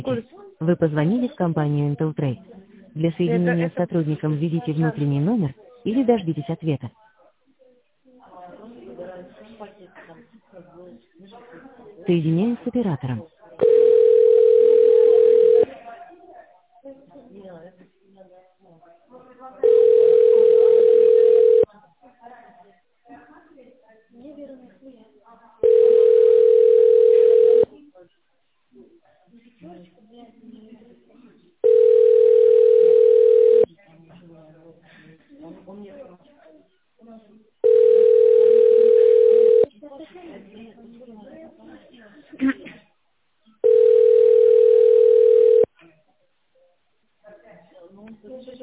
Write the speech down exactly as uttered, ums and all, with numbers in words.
Курс. Вы позвонили в компанию Intel Trade. Для Это, соединения с это, сотрудником введите сейчас. внутренний номер или дождитесь ответа. Соединяю с оператором.